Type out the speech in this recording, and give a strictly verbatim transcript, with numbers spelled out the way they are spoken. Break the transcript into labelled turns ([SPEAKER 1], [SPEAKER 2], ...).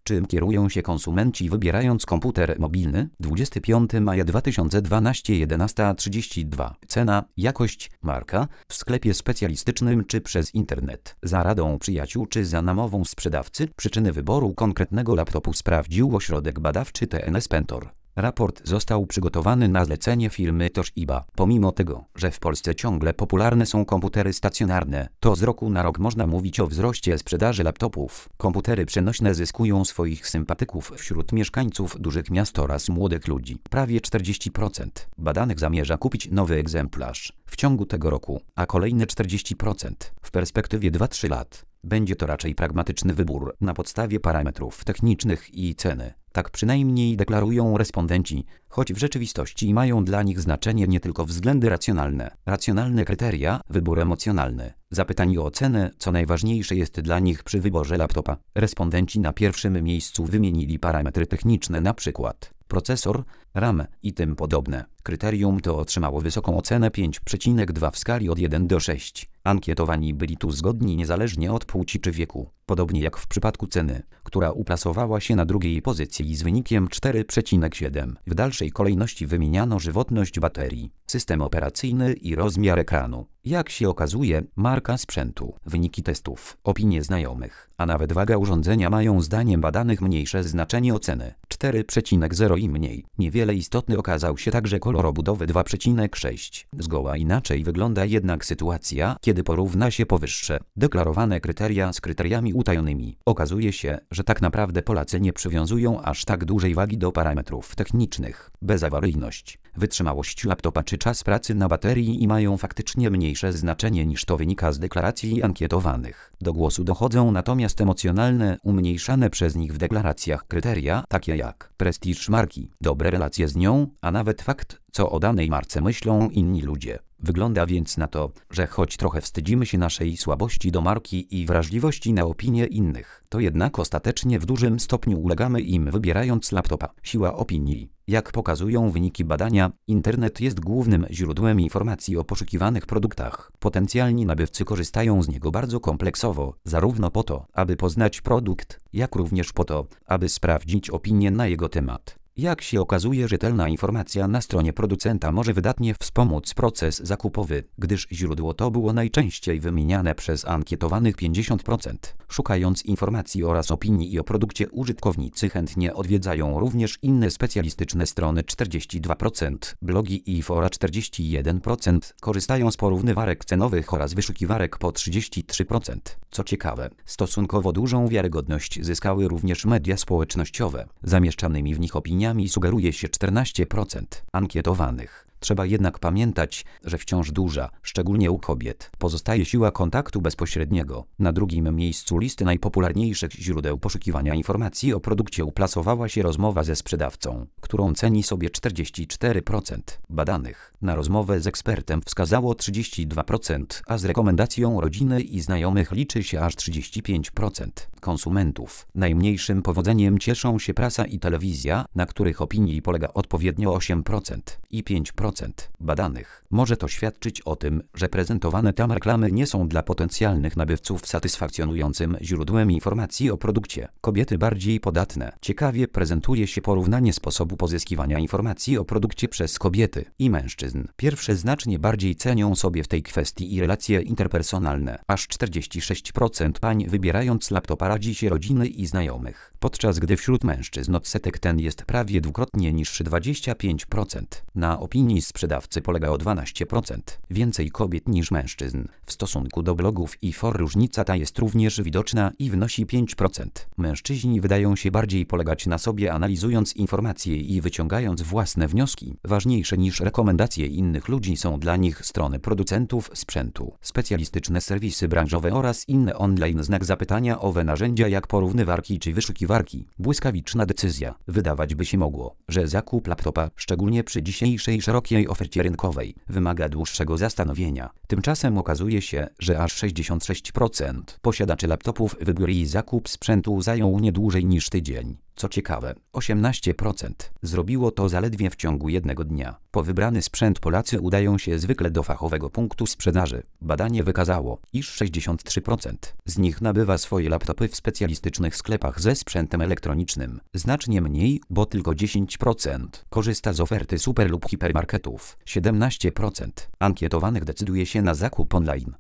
[SPEAKER 1] Czym kierują się konsumenci wybierając komputer mobilny? dwudziestego piątego maja dwa tysiące dwunastego, jedenasta trzydzieści dwa. Cena, jakość, marka, w sklepie specjalistycznym czy przez internet. Za radą przyjaciół czy za namową sprzedawcy? Przyczyny wyboru konkretnego laptopu sprawdził ośrodek badawczy T N S Pentor. Raport został przygotowany na zlecenie firmy Toshiba. Pomimo tego, że w Polsce ciągle popularne są komputery stacjonarne, to z roku na rok można mówić o wzroście sprzedaży laptopów. Komputery przenośne zyskują swoich sympatyków wśród mieszkańców dużych miast oraz młodych ludzi. Prawie czterdzieści procent badanych zamierza kupić nowy egzemplarz w ciągu tego roku, a kolejne czterdzieści procent w perspektywie dwa do trzech lat. Będzie to raczej pragmatyczny wybór na podstawie parametrów technicznych i ceny. Tak przynajmniej deklarują respondenci, choć w rzeczywistości mają dla nich znaczenie nie tylko względy racjonalne. Racjonalne kryteria, wybór emocjonalny. Zapytani o cenę, co najważniejsze jest dla nich przy wyborze laptopa. Respondenci na pierwszym miejscu wymienili parametry techniczne, np. procesor, RAM i tym podobne. Kryterium to otrzymało wysoką ocenę pięć przecinek dwa w skali od jeden do sześciu. Ankietowani byli tu zgodni niezależnie od płci czy wieku. Podobnie jak w przypadku ceny, która uplasowała się na drugiej pozycji z wynikiem cztery przecinek siedem. W dalszej kolejności wymieniano żywotność baterii, system operacyjny i rozmiar ekranu. Jak się okazuje, marka sprzętu, wyniki testów, opinie znajomych, a nawet waga urządzenia mają zdaniem badanych mniejsze znaczenie oceny cztery przecinek zero i mniej. Niewiele istotny okazał się także kolor obudowy dwa przecinek sześć. Zgoła inaczej wygląda jednak sytuacja, kiedy porówna się powyższe deklarowane kryteria z kryteriami utajonymi. Okazuje się, że tak naprawdę Polacy nie przywiązują aż tak dużej wagi do parametrów technicznych. Bezawaryjność, wytrzymałość laptopa czy czas pracy na baterii i mają faktycznie mniejsze znaczenie niż to wynika z deklaracji ankietowanych. Do głosu dochodzą natomiast emocjonalne, umniejszane przez nich w deklaracjach kryteria, takie jak prestiż marki, dobre relacje z nią, a nawet fakt, co o danej marce myślą inni ludzie. Wygląda więc na to, że choć trochę wstydzimy się naszej słabości do marki i wrażliwości na opinie innych, to jednak ostatecznie w dużym stopniu ulegamy im wybierając laptopa. Siła opinii. Jak pokazują wyniki badania, internet jest głównym źródłem informacji o poszukiwanych produktach. Potencjalni nabywcy korzystają z niego bardzo kompleksowo, zarówno po to, aby poznać produkt, jak również po to, aby sprawdzić opinie na jego temat. Jak się okazuje, rzetelna informacja na stronie producenta może wydatnie wspomóc proces zakupowy, gdyż źródło to było najczęściej wymieniane przez ankietowanych pięćdziesiąt procent. Szukając informacji oraz opinii o produkcie, użytkownicy chętnie odwiedzają również inne specjalistyczne strony czterdzieści dwa procent, blogi i fora czterdzieści jeden procent, korzystają z porównywarek cenowych oraz wyszukiwarek po trzydzieści trzy procent. Co ciekawe, stosunkowo dużą wiarygodność zyskały również media społecznościowe. Zamieszczanymi w nich opiniami sugeruje się czternaście procent ankietowanych. Trzeba jednak pamiętać, że wciąż duża, szczególnie u kobiet, pozostaje siła kontaktu bezpośredniego. Na drugim miejscu listy najpopularniejszych źródeł poszukiwania informacji o produkcie uplasowała się rozmowa ze sprzedawcą, którą ceni sobie czterdzieści cztery procent badanych. Na rozmowę z ekspertem wskazało trzydzieści dwa procent, a z rekomendacją rodziny i znajomych liczy się aż trzydzieści pięć procent konsumentów. Najmniejszym powodzeniem cieszą się prasa i telewizja, na których opinii polega odpowiednio osiem procent i pięć procent badanych. Może to świadczyć o tym, że prezentowane tam reklamy nie są dla potencjalnych nabywców satysfakcjonującym źródłem informacji o produkcie. Kobiety bardziej podatne. Ciekawie prezentuje się porównanie sposobu pozyskiwania informacji o produkcie przez kobiety i mężczyzn. Pierwsze znacznie bardziej cenią sobie w tej kwestii i relacje interpersonalne. Aż czterdzieści sześć procent pań wybierając laptopa radzi się rodziny i znajomych, podczas gdy wśród mężczyzn odsetek ten jest prawie dwukrotnie niższy, dwadzieścia pięć procent. Na opinii sprzedawcy polega o dwanaście procent więcej kobiet niż mężczyzn. W stosunku do blogów i for różnica ta jest również widoczna i wynosi pięć procent. Mężczyźni wydają się bardziej polegać na sobie, analizując informacje i wyciągając własne wnioski. Ważniejsze niż rekomendacje innych ludzi są dla nich strony producentów sprzętu, specjalistyczne serwisy branżowe oraz inne online. Znak zapytania owe narzędzia jak porównywarki czy wyszukiwarki. Błyskawiczna decyzja. Wydawać by się mogło, że zakup laptopa, szczególnie przy dzisiejszej szerokiej ofercie rynkowej, wymaga dłuższego zastanowienia. Tymczasem okazuje się, że aż sześćdziesiąt sześć procent posiadaczy laptopów wybór i zakup sprzętu zajął nie dłużej niż tydzień. Co ciekawe, osiemnaście procent zrobiło to zaledwie w ciągu jednego dnia. Po wybrany sprzęt Polacy udają się zwykle do fachowego punktu sprzedaży. Badanie wykazało, iż sześćdziesiąt trzy procent z nich nabywa swoje laptopy w specjalistycznych sklepach ze sprzętem elektronicznym. Znacznie mniej, bo tylko dziesięć procent korzysta z oferty super lub hipermarketów. siedemnaście procent ankietowanych decyduje się na zakup online.